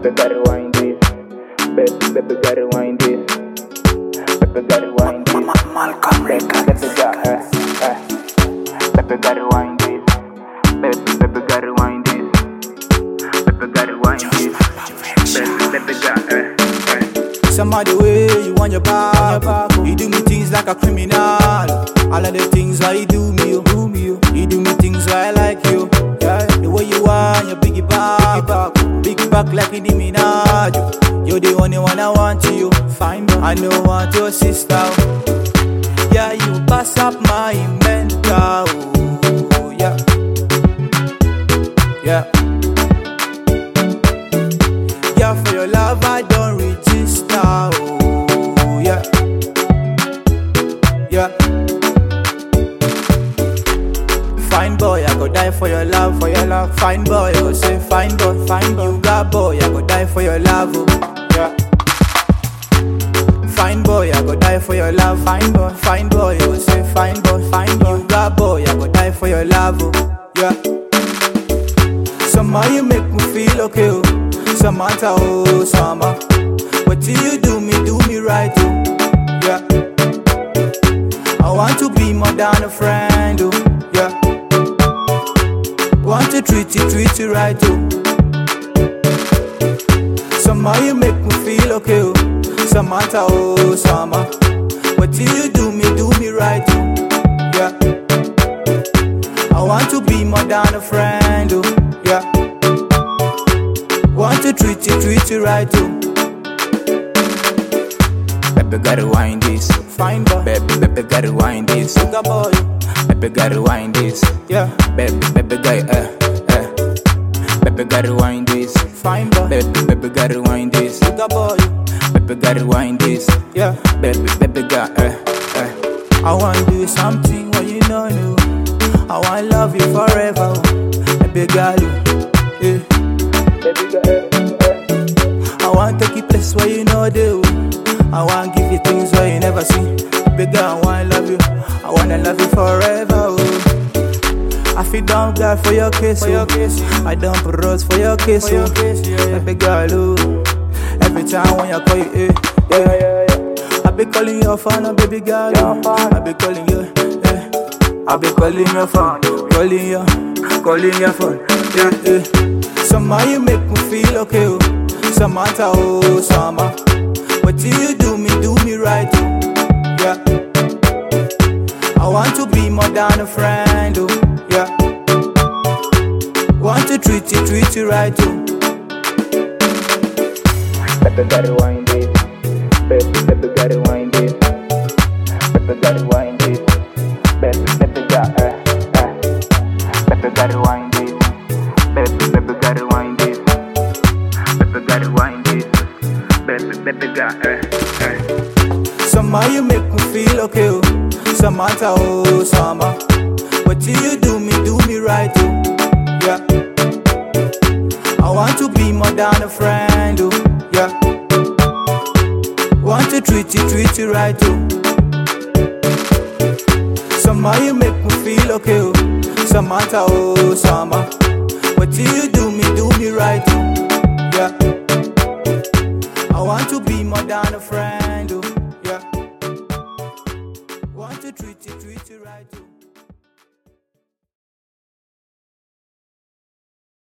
Baby gotta wind this. Baby gotta wind this. Baby gotta wind this. Malcolm Records. Baby gotta wind this. Baby gotta wind this. Baby gotta wind this. Baby gotta. Some of the way you want your back, you do me things like a criminal. All of the things why you do me, you do me things why I like you. Yeah. The way you want your biggie back like Nicki Minaj. You're the only one I want to you. Fine, but I don't want your sister. Yeah, you pass up my mental. Yeah, yeah. Yeah, for your love I don't register. Oh, yeah, yeah. Fine boy, I go die for your love, for your love. Fine boy, I go say fine boy. You got boy, I go die for your love. Oh, yeah. Fine boy, I go die for your love. Fine boy, I go say fine boy. You got boy, I go die for your love. Oh, yeah. Somehow you make me feel okay. Oh. Samantha, oh summer, what do me right, oh, yeah. I want to be more than a friend, oh, yeah. Want to treat you right, oh. Somehow you make me feel okay, oh. Samantha, oh summer, what do me right, oh, yeah. I want to be more than a friend, oh, yeah. Want to treat you right, oh. Baby gotta wind this. Fine boy. Baby gotta wind this. Good boy. Baby gotta wind this. Yeah. Baby gotta Baby gotta wind this. Fine boy. Baby gotta wind this. Good boy. Baby gotta wind this. Yeah. Baby gotta I wanna do something when you know new. I wanna love you forever. Baby girl, yeah. I want to take you place where you know do. I want to give you things where you never see. Big girl, I wanna love you. I wanna love you forever. Oh. I feel down God for your kiss. I don't put rose for your kiss. Baby girl, oh. Every time when I call you, I be calling your phone, oh, baby girl. I be calling you, I be calling your phone, calling your phone, yeah. Somehow you make me feel okay, oh. Samantha, oh summer, what do me right, oh, yeah. I want to be more than a friend, oh, yeah. Want to treat you right, oh. Baby gotta wind this. Baby gotta wind this. Baby gotta wind this. Baby gotta Baby gotta wind this. Baby gotta wind this. Baby gotta wind this. Baby gotta. Somehow you make me feel okay, oh. Samantha, oh summer, what do me right, oh, yeah. I want to be more than a friend, oh, yeah. Want to treat you right, oh. Somehow you make me feel okay, oh. Samantha, oh summer, what do me right, oh, yeah. I want to be more than a friend, oh, yeah. Want to treat you right, oh.